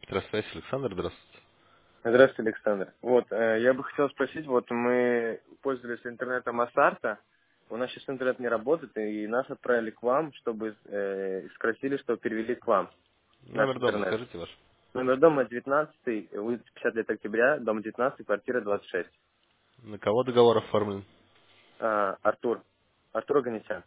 Здравствуйте, Александр, здравствуйте. Здравствуйте, Александр. Вот, я бы хотел спросить, вот мы пользовались интернетом Асарта, у нас сейчас интернет не работает, и нас отправили к вам, чтобы спросили, что перевели к вам наш Номер дома интернет. скажите ваш. Номер дома 19, улица 50 лет октября, дом 19, квартира 26. На кого договор оформлен? Артур. Артур Аганесян.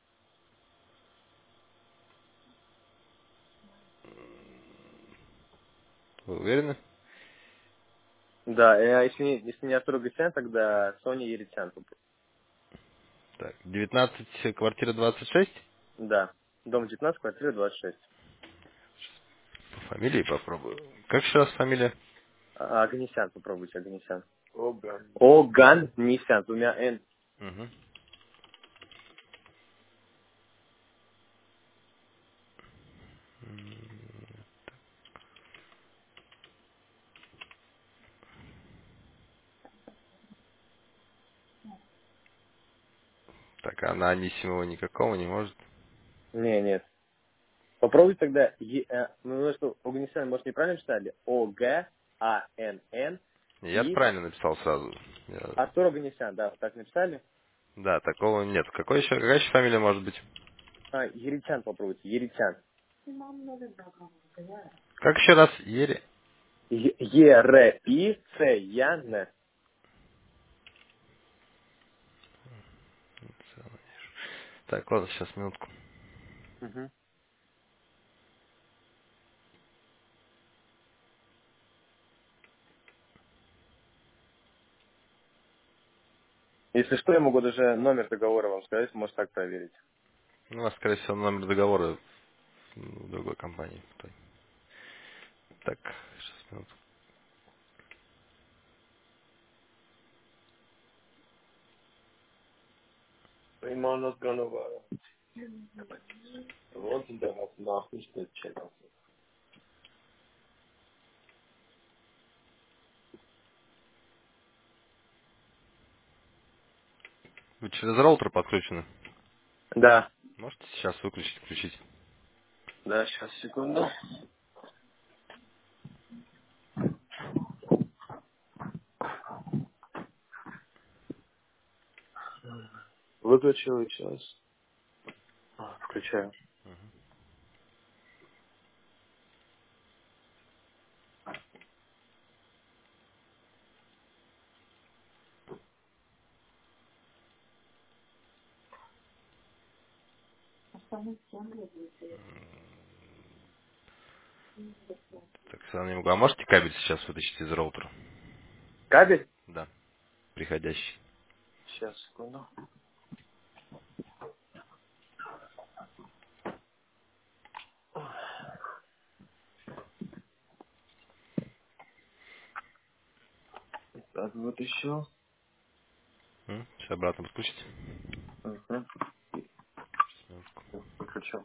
Вы уверены? Да, если не Артур Аганесян, тогда Соня Еритян. Так, 19, квартира 26. Да, дом 19, квартира 26. По фамилии попробую. Как еще раз фамилия? Аганесян, попробуйте, Аганесян. Оганесян, с двумя Н. Угу. Так, а на Анисимова никакого не может? Нет. Попробуйте тогда, ну что, Оганесян, может, неправильно читали? Оганн Я и правильно написал сразу. Артур Оганесян, да, так написали? Да, такого нет. Какая еще фамилия может быть? Еритян попробуйте, Еритян. Как еще раз? Ере? Е-Р-И-Ц-Я-Н. Так, ладно, сейчас минутку. Мгм. Если что, я могу даже номер договора вам сказать, может так проверить. Ну, у вас, скорее всего, номер договора в другой компании. Так, сейчас минутку. Rimano Granova. Вот интернет, нахуй, что это читал. Вы через роутер подключены? Да, Можете сейчас выключить, включить? да, сейчас, секунду. Выключил и сейчас. Включаю. Так, сразу не могу. А можете кабель сейчас вытащить из роутера? Кабель? Да, приходящий. Сейчас, секунду. Так, вот еще. Сейчас обратно подключите. Угу. Минутку. Выключил.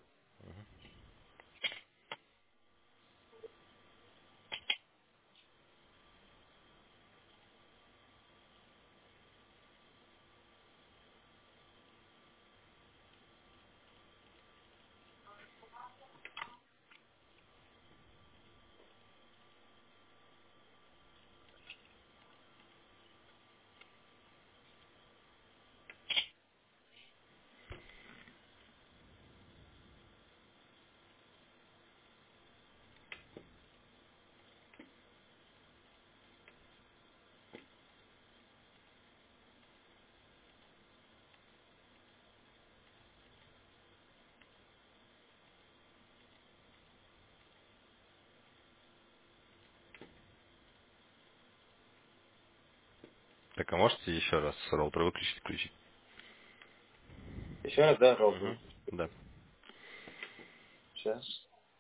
Так, а можете еще раз с роутера выключить, включить? Еще раз, да, роутер? Угу. Да. Сейчас.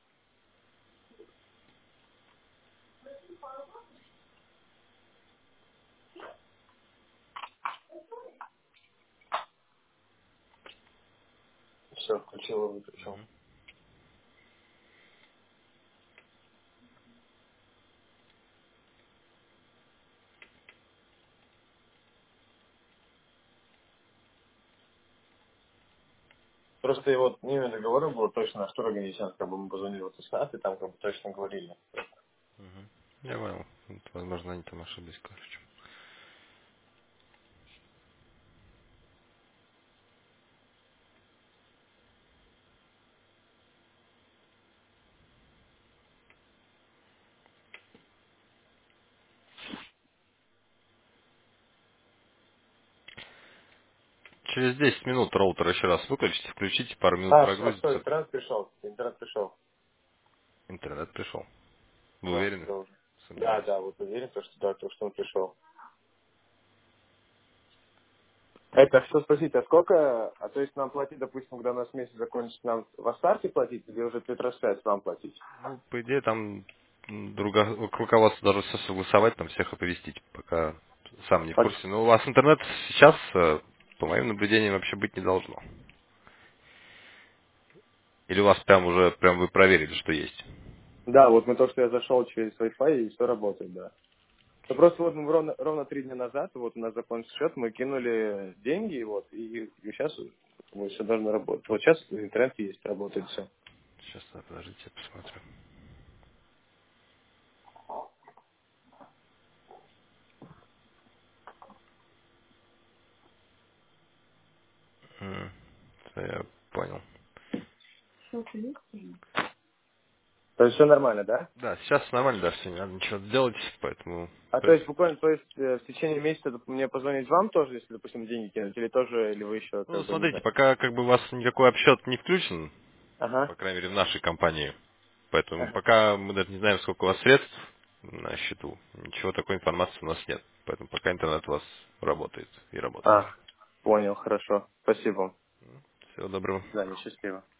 Все, включил и выключил. Просто и вот имя договора было точно Артур Аганесян, как бы мы позвонили в ТСНАТ, и там как бы точно говорили. Я понял. Вот, возможно, они там ошиблись, короче. Через 10 минут роутер еще раз выключите, включите, пару минут Все, прогрузится. интернет пришел. Интернет пришел. Вы Да, уверены? все уже. Сомневаюсь. Да, вот уверен, то, что он пришел. Это что спросить, а сколько, то есть нам платить, допустим, когда у нас месяц закончится, нам в Астарте платить или уже Петросвязь вам платить? Ну, по идее, там руководство должно все согласовать, там всех оповестить, пока сам не в Так, курсе. Но у вас интернет сейчас, по моим наблюдениям, вообще быть не должно. Или у вас прям вы проверили, что есть? да, вот мы то, что я зашел через Wi-Fi и все работает, да. Ну, просто вот мы ровно 3 дня назад, вот у нас закончился счет, мы кинули деньги, и сейчас вот все должно работать. Вот сейчас интернет есть, работает все. Сейчас, подождите, я посмотрю. М, всё, я понял. То есть все нормально, да? Да, сейчас нормально, да, все, не надо ничего делать, поэтому... А то есть буквально, в течение месяца мне позвонить вам тоже, если, допустим, деньги кинуть, или вы еще Ну, как бы не смотрите, знаю? пока как бы у вас никакой обсчет не включен, Ага, по крайней мере, в нашей компании, поэтому ага. пока мы даже не знаем, сколько у вас средств на счету, ничего такой информации у нас нет. Поэтому пока интернет у вас работает и работает. Понял, хорошо. Спасибо. Всего доброго. Да, счастливо.